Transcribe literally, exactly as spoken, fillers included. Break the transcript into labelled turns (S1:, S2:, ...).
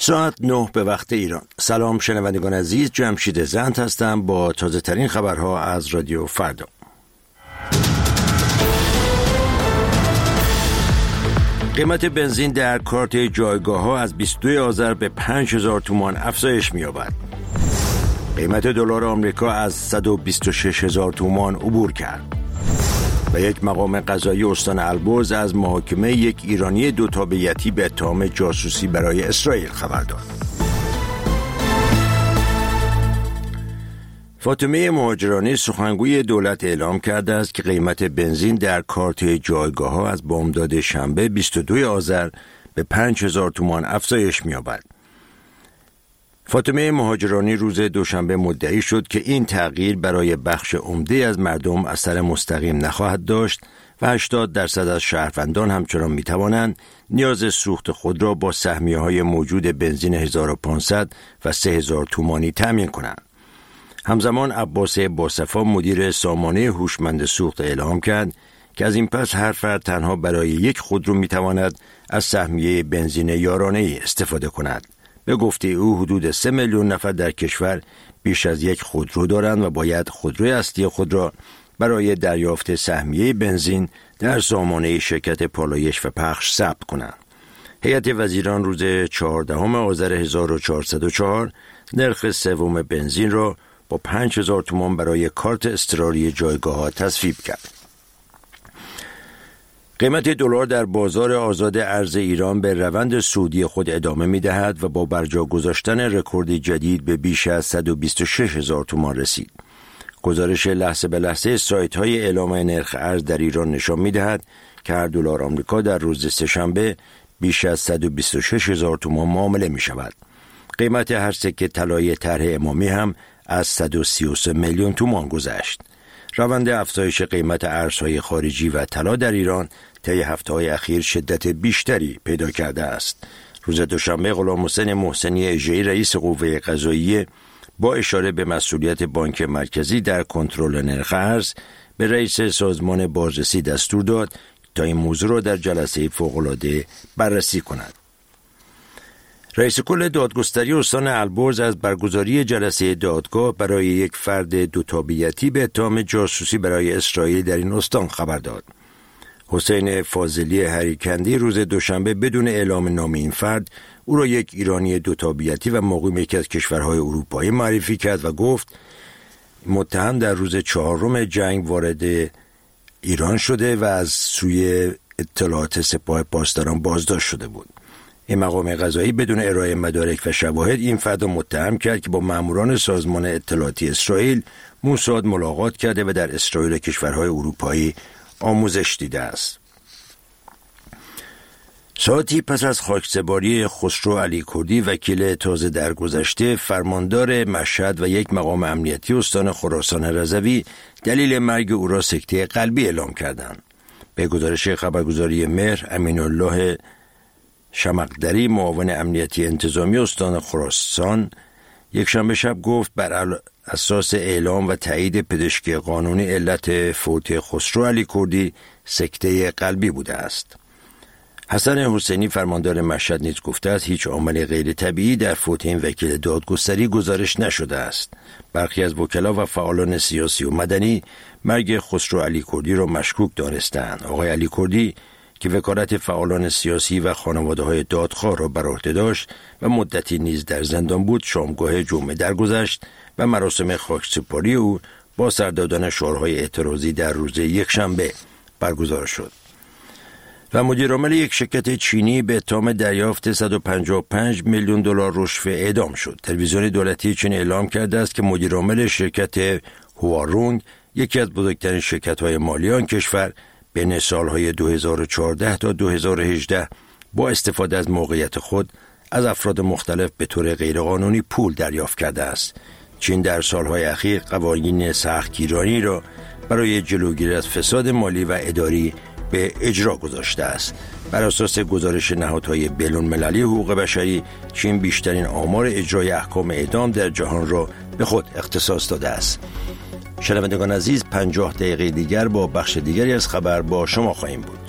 S1: ساعت نه به وقت ایران. سلام شنوندگان عزیز، جمشید زند هستم با تازه ترین خبرها از رادیو فردا. قیمت بنزین در کارت جایگاه ها از بیست و دوم آذر به پنج هزار تومان افزایش می‌یابد. قیمت دلار آمریکا از صد و بیست و شش هزار تومان عبور کرد. و یک مقام قضایی استان البرز از محاکمه یک ایرانی دو تابعیتی به اتهام جاسوسی برای اسرائیل خبر داد. فاطمه مهاجرانی سخنگوی دولت اعلام کرده است که قیمت بنزین در کارت جایگاه ها از بامداد شنبه بیست و دوم آذر به پنج هزار تومان افزایش می‌یابد. فاطمه مهاجرانی روز دوشنبه مدعی شد که این تغییر برای بخش عمده از مردم اثر مستقیم نخواهد داشت و هشتاد درصد از شهروندان همچنان می توانند نیاز سوخت خود را با سهمیه‌های موجود بنزین هزار و پانصد و سه هزار تومانی تامین کنند. همزمان عباس باصفا مدیر سامانه هوشمند سوخت اعلام کرد که از این پس هر فرد تنها برای یک خودرو می تواند از سهمیه بنزین یارانه‌ای استفاده کند. به گفته او حدود سه میلیون نفر در کشور بیش از یک خودرو دارند و باید خودروی اصلی خود را برای دریافت سهمیه بنزین در سامانه شرکت پالایش و پخش ثبت کنند. هیئت وزیران روز چهاردهم آذر هزار و چهارصد و چهار نرخ سوم بنزین را با پنج هزار تومان برای کارت اضطراری جایگاه‌ها تصویب کرد. قیمت دلار در بازار آزاد ارز ایران به روند صعودی خود ادامه می‌دهد و با برجا گذاشتن رکورد جدید به بیش از صد و بیست و شش هزار تومان رسید. گزارش لحظه به لحظه سایت‌های اعلام نرخ ارز در ایران نشان می‌دهد که هر دلار آمریکا در روز سه‌شنبه بیش از صد و بیست و شش هزار تومان معامله می‌شود. قیمت هر سکه طلای طرح امامی هم از صد و سی و سه میلیون تومان گذشت. روند افزایش قیمت ارزهای خارجی و طلا در ایران طی هفته‌های اخیر شدت بیشتری پیدا کرده است. روز دوشنبه غلامحسین محسنی اژه‌ای رئیس قوه قضاییه با اشاره به مسئولیت بانک مرکزی در کنترل نرخ ارز به رئیس سازمان بازرسی دستور داد تا این موضوع را در جلسه فوق‌العاده بررسی کند. رئیس کل دادگستری استان البرز از برگزاری جلسه دادگاه برای یک فرد دو تابعیتی به اتهام جاسوسی برای اسرائیل در این استان خبر داد. حسین فاضلی هریکندی روز دوشنبه بدون اعلام نام این فرد او را یک ایرانی دو تابعیتی و مقیم یکی از کشورهای اروپایی معرفی کرد و گفت متهم در روز چهارم جنگ وارد ایران شده و از سوی اطلاعات سپاه پاسداران بازداشت شده بود. این مقام قضایی بدون ارائه مدارک و شواهد این فرد متهم کرد که با ماموران سازمان اطلاعاتی اسرائیل موساد ملاقات کرده و در اسرائیل و کشورهای اروپایی آموزش دیده است. ساعتی پس از خاکسپاری خسرو علی کردی وکیل تازه درگذشته فرماندار مشهد و یک مقام امنیتی استان خراسان رضوی دلیل مرگ او را سکته قلبی اعلام کردند. به گزارش خبرگزاری مهر، امین الله شمقدری معاون امنیتی انتظامی استان خراسان یک شنبه شب گفت بر اساس اعلام و تایید پزشکی قانونی علت فوت خسرو علی کردی سکته قلبی بوده است. حسن حسینی فرماندار مشهد نیز گفته است هیچ عامل غیر طبیعی در فوت این وکیل دادگستری گزارش نشده است. برخی از وکلا و فعالان سیاسی و مدنی مرگ خسرو علی کردی را مشکوک دانستند. آقای علی کردی که وکالت فعالان سیاسی و خانواده‌های دادخواه را بر عهده داشت و مدتی نیز در زندان بود، شامگاه جمعه درگذشت و مراسم خاکسپاری او با سر دادن شعارهای اعتراضی در روز یکشنبه برگزار شد. و مدیر عامل یک شرکت چینی به اتهام دریافت صد و پنجاه و پنج میلیون دلار رشوه اعدام شد. تلویزیون دولتی چین اعلام کرده است که مدیر عامل شرکت هوارونگ، یکی از بزرگترین شرکت‌های مالی آن کشور، بین سالهای دو هزار و چهارده تا دو هزار و هجده با استفاده از موقعیت خود از افراد مختلف به طور غیرقانونی پول دریافت کرده است. چین در سالهای اخیر قوانین سختگیرانه را برای جلوگیری از فساد مالی و اداری به اجرا گذاشته است. بر اساس گزارش نهادهای بین‌المللی حقوق بشری، چین بیشترین آمار اجرای احکام اعدام در جهان را به خود اختصاص داده است. شنوندگان عزیز، پنجاه دقیقه دیگر با بخش دیگری از خبر با شما خواهیم بود.